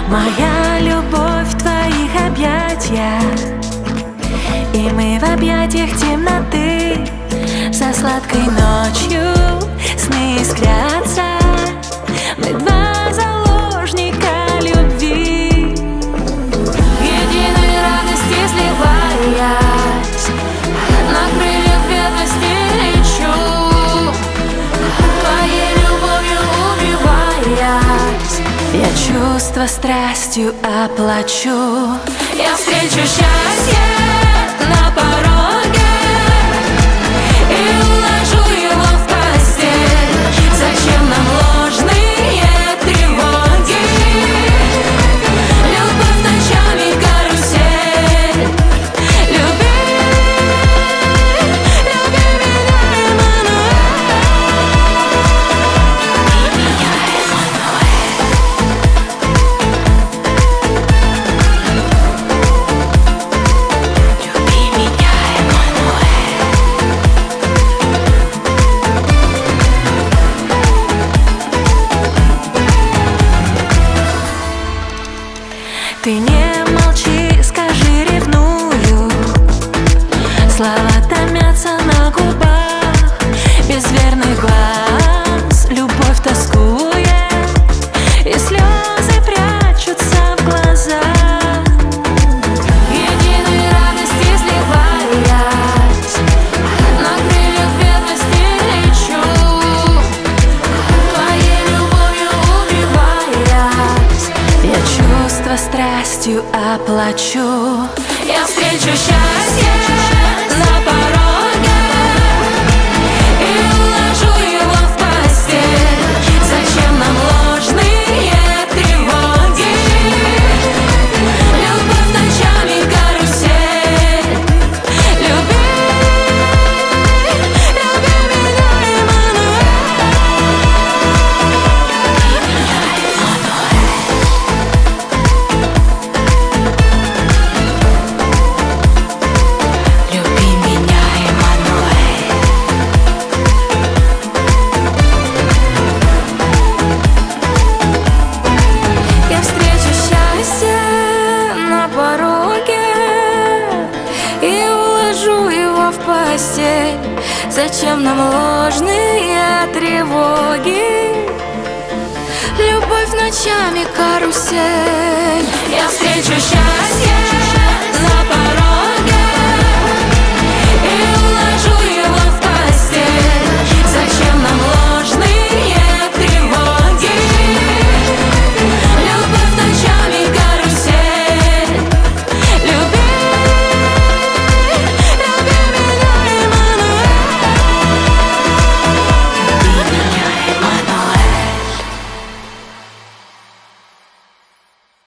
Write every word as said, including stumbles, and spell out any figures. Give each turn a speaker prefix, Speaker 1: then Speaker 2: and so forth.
Speaker 1: Моя любовь в твоих объятиях, и мы в объятиях темноты. За сладкой ночью сны искрятся, мы два заложника любви. В единой радости сливаясь, на крыльях верности лечу, твоей любовью убиваясь, я чувства страстью оплачу. Я встречу счастье на пороге и уложу его в постель. Зачем нам ложные тревоги? Любовь ночами карусель. Люби, люби меня, Эммануэль. Люби меня, ты не молчи, скажи, ревную. Слова томятся на губах, без верных глаз любовь тоскует, и слезы прячутся в глазах. В единой радости сливаясь, на крыльях верности лечу, твоей любовью убиваясь, я чувства страстью оплачу. Я встречу счастье на пороге и уложу его в постель. Зачем нам ложные тревоги? Любовь ночами карусель. Люби, люби меня, Эммануэль. Люби меня, Эммануэль. Я встречу счастье на пороге и уложу его в постель. Зачем нам ложные тревоги? Любовь ночами карусель. Я встречу счастье